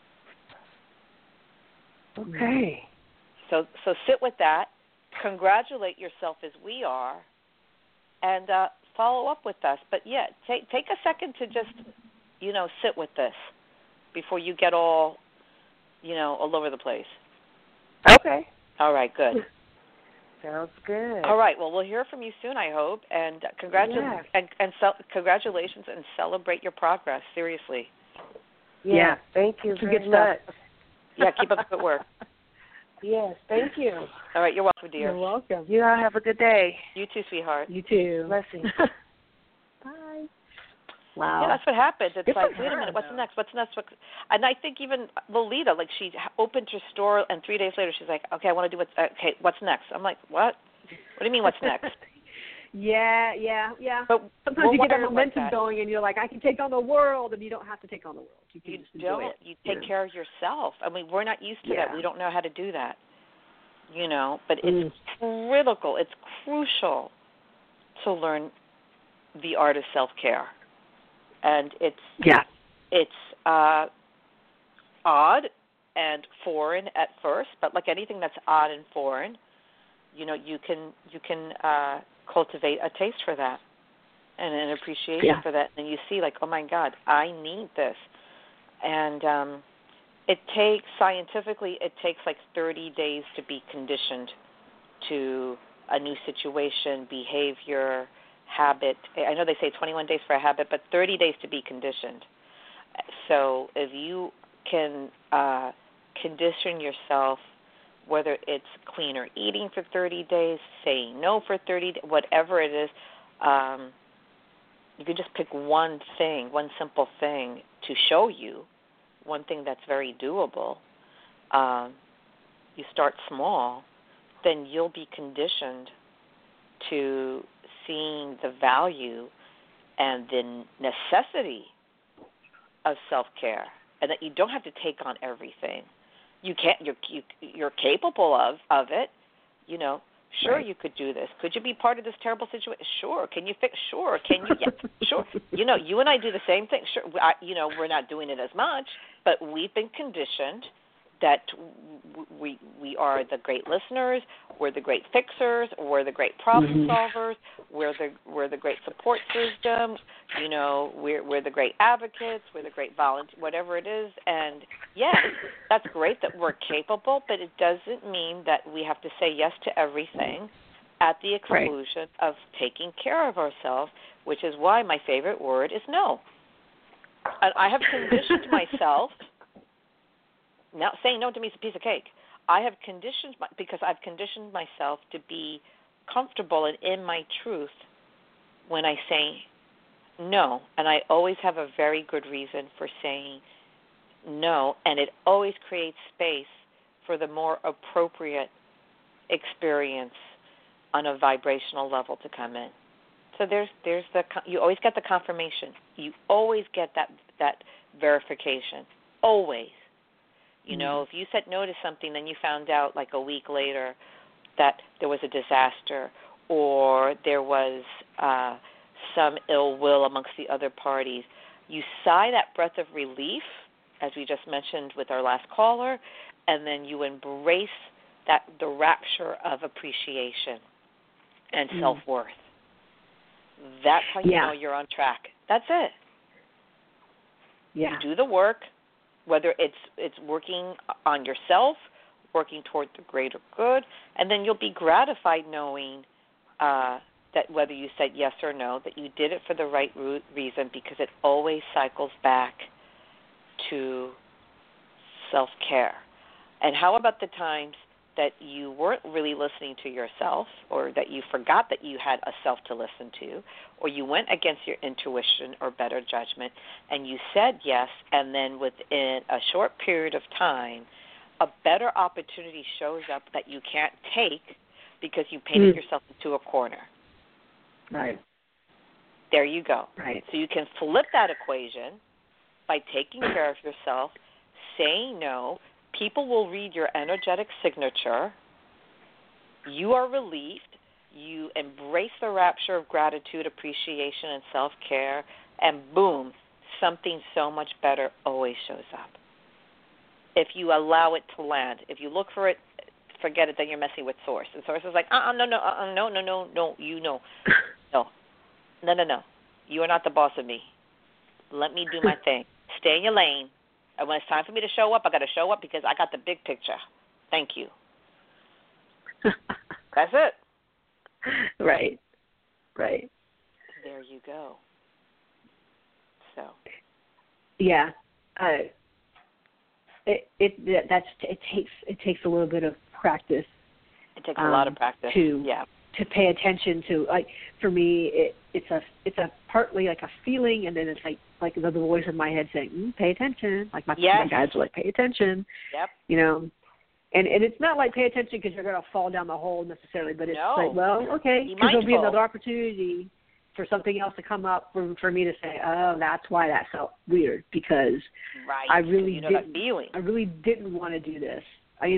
Okay. So sit with that, congratulate yourself as we are, and follow up with us. But yeah, take a second to just, sit with this before you get all over the place. Okay. All right, good. Sounds good. All right, well, we'll hear from you soon, I hope, and congratulations and celebrate your progress. Seriously. Yeah. Thank you very much. Yeah, keep up the good work. Yes, thank you. All right, you're welcome, dear. You're welcome. You all have a good day. You too, sweetheart. You too. Blessings. Bye. Wow. Yeah, that's what happened. It's Good like, for wait a her, minute, what's though. next? And I think even Lolita, like she opened her store, and 3 days later she's like, okay, I want to do what's next? I'm like, what? What do you mean, what's next? Yeah. But sometimes you get that wires momentum like that. going, and you're like, I can take on the world, and you don't have to take on the world. You can just enjoy it. You take care of yourself. I mean, we're not used to that. We don't know how to do that. But it's critical. It's crucial to learn the art of self-care. And it's odd and foreign at first, but like anything that's odd and foreign, you can cultivate a taste for that and an appreciation for that. And you see, like, oh my God, I need this. And scientifically, it takes like 30 days to be conditioned to a new situation, behavior, habit. I know they say 21 days for a habit, but 30 days to be conditioned. So if you can condition yourself, whether it's cleaner eating for 30 days, saying no for 30 days, whatever it is, you can just pick one thing, one simple thing to show you, one thing that's very doable. You start small, then you'll be conditioned to seeing the value and the necessity of self-care, and that you don't have to take on everything. You can't. You're capable of it. Sure, right. You could do this. Could you be part of this terrible situation? Sure. Can you fix? Sure. Can you? Yeah. Sure. You and I do the same thing. Sure. We're not doing it as much, but we've been conditioned that we are the great listeners, we're the great fixers, we're the great problem solvers, we're the great support system, we're the great advocates, we're the great volunteers, whatever it is. And yeah, that's great that we're capable, but it doesn't mean that we have to say yes to everything at the exclusion of taking care of ourselves, which is why my favorite word is no. And I have conditioned myself. Now, saying no to me is a piece of cake. Because I've conditioned myself to be comfortable and in my truth when I say no. And I always have a very good reason for saying no, and it always creates space for the more appropriate experience on a vibrational level to come in. So you always get the confirmation. You always get that verification. Always. If you said no to something, then you found out like a week later that there was a disaster or there was some ill will amongst the other parties, you sigh that breath of relief, as we just mentioned with our last caller, and then you embrace the rapture of appreciation and self-worth. That's how you know you're on track. That's it. Yeah. You do the work. Whether it's working on yourself, working toward the greater good, and then you'll be gratified knowing that whether you said yes or no, that you did it for the right reason, because it always cycles back to self-care. And how about the times that you weren't really listening to yourself, or that you forgot that you had a self to listen to, or you went against your intuition or better judgment, and you said yes, and then within a short period of time, a better opportunity shows up that you can't take because you painted yourself into a corner. Right. There you go. Right. So you can flip that equation by taking care of yourself, saying no. People will read your energetic signature. You are relieved. You embrace the rapture of gratitude, appreciation, and self-care, and boom, something so much better always shows up. If you allow it to land. If you look for it, forget it, then you're messing with Source. And Source is like, no, you know. No. You are not the boss of me. Let me do my thing. Stay in your lane. And when it's time for me to show up, I got to show up because I got the big picture. Thank you. That's it. Right. There you go. So. Yeah. It takes a little bit of practice. It takes a lot of practice. To pay attention to, like, for me, it's a partly like a feeling, and then it's like the voice in my head saying, pay attention. Like my guides are like, pay attention. Yep. You know, and it's not like pay attention because you're going to fall down the hole necessarily, but it's like, well, okay, because there'll be another opportunity for something else to come up for me to say, oh, that's why that felt weird, because I really didn't want to do this.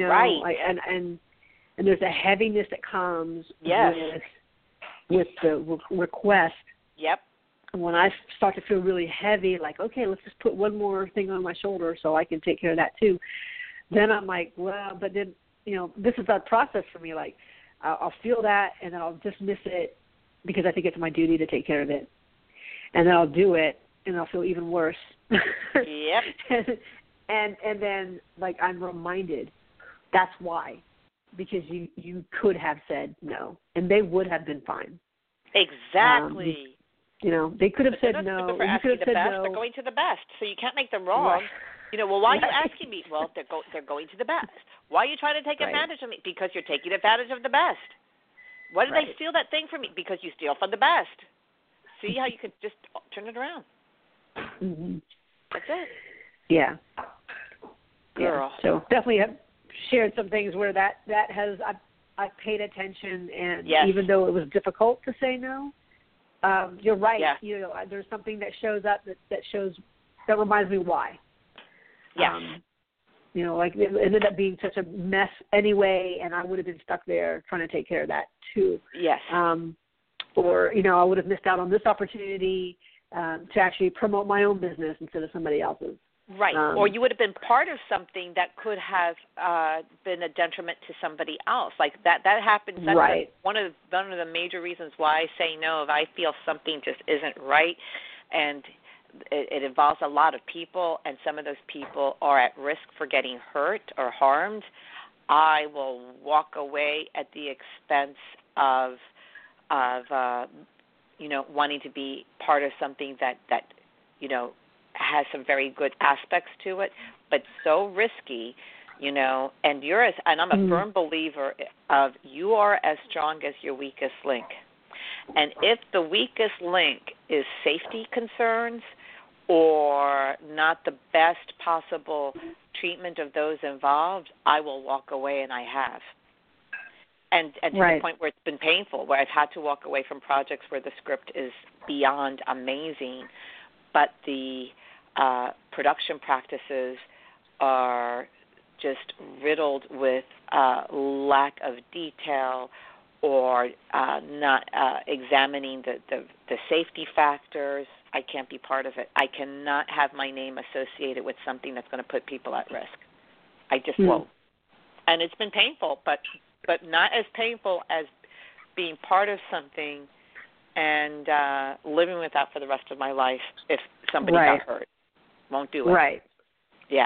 And there's a heaviness that comes with the request. Yep. When I start to feel really heavy, like, okay, let's just put one more thing on my shoulder so I can take care of that too. Then I'm like, well, but then, this is a process for me. Like, I'll feel that, and then I'll dismiss it because I think it's my duty to take care of it. And then I'll do it, and I'll feel even worse. Yep. and then, like, I'm reminded that's why. Because you could have said no, and they would have been fine. Exactly. They could have said no. For asking the best, they're going to the best, so you can't make them wrong. Right. Well, why are you asking me? Well, they're going to the best. Why are you trying to take advantage of me? Because you're taking advantage of the best. Why did they steal that thing from me? Because you steal from the best. See how you could just turn it around. Mm-hmm. That's it. Yeah. Girl. Yeah. So definitely have shared some things where that has I've paid attention, and even though it was difficult to say no, you're right. Yeah. There's something that shows up that reminds me why. Yes. Like it ended up being such a mess anyway, and I would have been stuck there trying to take care of that too. Yes. Or I would have missed out on this opportunity to actually promote my own business instead of somebody else's. Right, or you would have been part of something that could have been a detriment to somebody else. Like that happens. That's one of the major reasons why I say no. If I feel something just isn't right, and it involves a lot of people, and some of those people are at risk for getting hurt or harmed, I will walk away at the expense of wanting to be part of something that has some very good aspects to it, but so risky, and I'm a firm believer of you are as strong as your weakest link. And if the weakest link is safety concerns or not the best possible treatment of those involved, I will walk away, and I have. And to the point where it's been painful, where I've had to walk away from projects where the script is beyond amazing, but the production practices are just riddled with lack of detail, or not examining the safety factors. I can't be part of it. I cannot have my name associated with something that's going to put people at risk. I just won't. And it's been painful, but not as painful as being part of something and living with that for the rest of my life if somebody got hurt. Won't do it. Right. Yeah.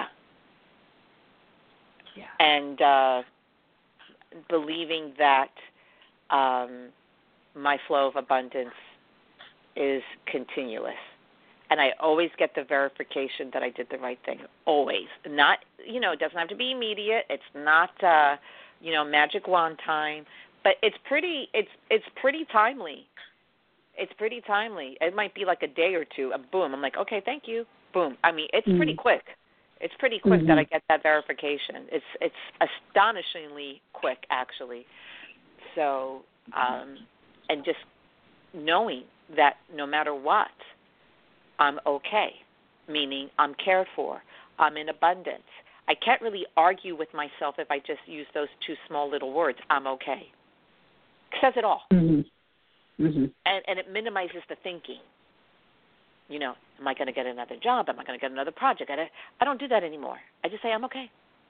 And believing that my flow of abundance is continuous. And I always get the verification that I did the right thing. Always. Not, it doesn't have to be immediate. It's not, magic wand time. But it's pretty timely. It's pretty timely. It might be like a day or two, boom. I'm like, okay, thank you. Boom. I mean, it's pretty quick. It's pretty quick that I get that verification. It's astonishingly quick, actually. So, and just knowing that no matter what, I'm okay, meaning I'm cared for, I'm in abundance. I can't really argue with myself if I just use those two small little words, I'm okay. It says it all. Mm-hmm. Mm-hmm. And it minimizes the thinking. Am I going to get another job? Am I going to get another project? I don't do that anymore. I just say I'm okay.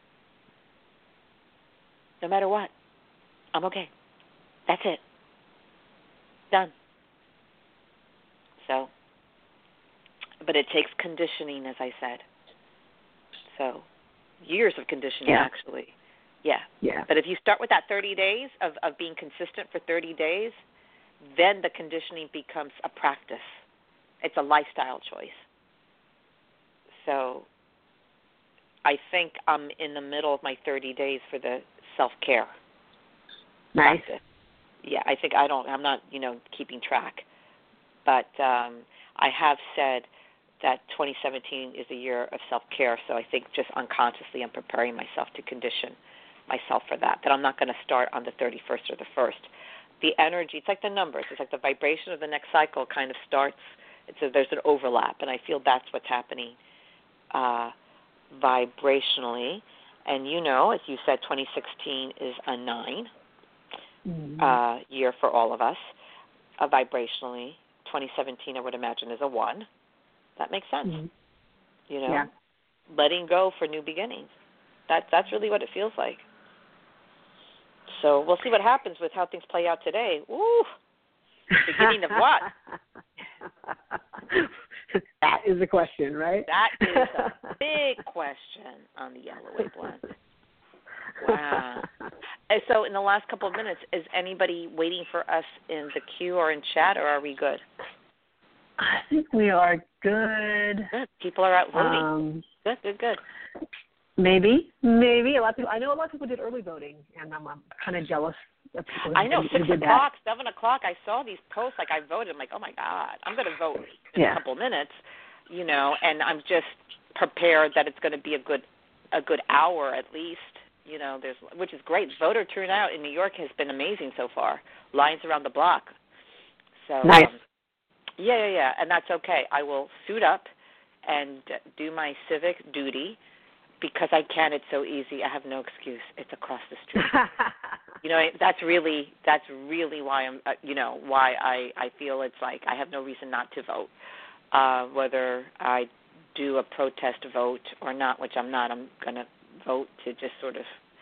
No matter what, I'm okay. That's it. Done. So, but it takes conditioning, as I said. So, years of conditioning, actually. Yeah. Yeah. But if you start with that 30 days of being consistent for 30 days, then the conditioning becomes a practice. It's a lifestyle choice. So I think I'm in the middle of my 30 days for the self-care. Nice. Practice. Yeah, I think I'm not, keeping track. But I have said that 2017 is a year of self-care, so I think just unconsciously I'm preparing myself to condition myself for that I'm not going to start on the 31st or the 1st. The energy, it's like the numbers. It's like the vibration of the next cycle kind of starts. There's an overlap, and I feel that's what's happening vibrationally. And as you said, 2016 is a 9 year for all of us. Vibrationally, 2017, I would imagine, is a 1. That makes sense. Yeah. Letting go for new beginnings. That's really what it feels like. So we'll see what happens with how things play out today. Ooh, beginning of what? That is the question, right? That is a big question on the LOA Blend. Wow. And so in the last couple of minutes, is anybody waiting for us in the queue or in chat, or are we good? I think we are good. Good. People are out voting. Good. Maybe. A lot of people. I know a lot of people did early voting, and I'm kind of jealous of people. I know, who 6 did o'clock, that. 7 o'clock, I saw these posts, like I voted. I'm like, oh, my God, I'm going to vote in a couple minutes, and I'm just prepared that it's going to be a good hour at least, which is great. Voter turnout in New York has been amazing so far, lines around the block. So nice. Yeah, and that's okay. I will suit up and do my civic duty. Because I can, it's so easy. I have no excuse. It's across the street. That's really why I'm. Why I feel it's like I have no reason not to vote. Whether I do a protest vote or not, which I'm not. I'm going to vote to just sort of,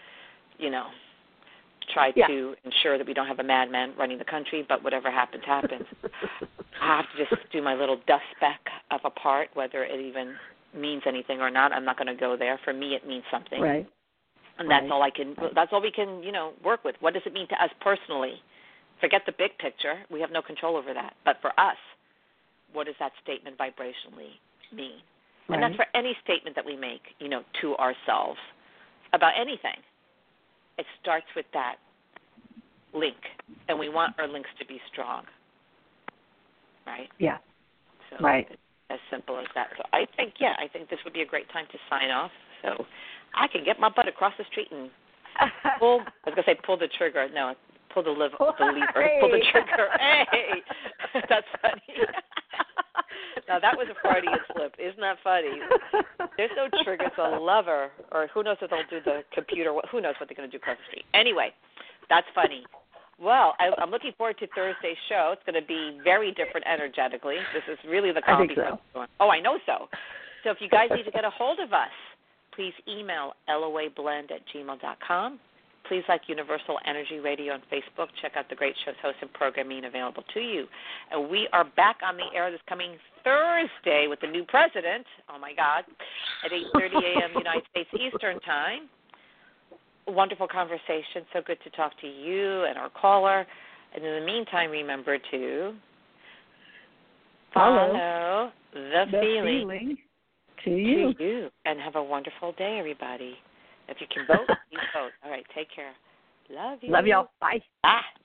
try to ensure that we don't have a madman running the country. But whatever happens, happens. I have to just do my little dust speck of a part, whether it even means anything or not. I'm not going to go there. For me, it means something. Right. And that's all that's all we can, work with. What does it mean to us personally? Forget the big picture. We have no control over that. But for us, what does that statement vibrationally mean? Right. And that's for any statement that we make, to ourselves about anything. It starts with that link. And we want our links to be strong. Right? Yeah. So right. As simple as that. So I think this would be a great time to sign off. So I can get my butt across the street and pull the trigger. No, pull the lever. Hey. Pull the trigger. Hey, that's funny. Now that was a Freudian slip. Isn't that funny? There's no trigger. It's a lever, or who knows if they'll do the computer. Who knows what they're going to do across the street. Anyway, that's funny. Well, I'm looking forward to Thursday's show. It's going to be very different energetically. This is really the comedy. I think so. Oh, I know so. So if you guys need to get a hold of us, please email loablend@gmail.com. Please like Universal Energy Radio on Facebook. Check out the great shows, hosts, and programming available to you. And we are back on the air this coming Thursday with the new president. Oh, my God. At 8:30 a.m. United States Eastern Time. Wonderful conversation. So good to talk to you and our caller. And in the meantime, remember to Follow follow the feeling to you. to you. And have a wonderful day, everybody. If you can vote, please vote. All right, take care. Love you. Love y'all. Bye. Bye.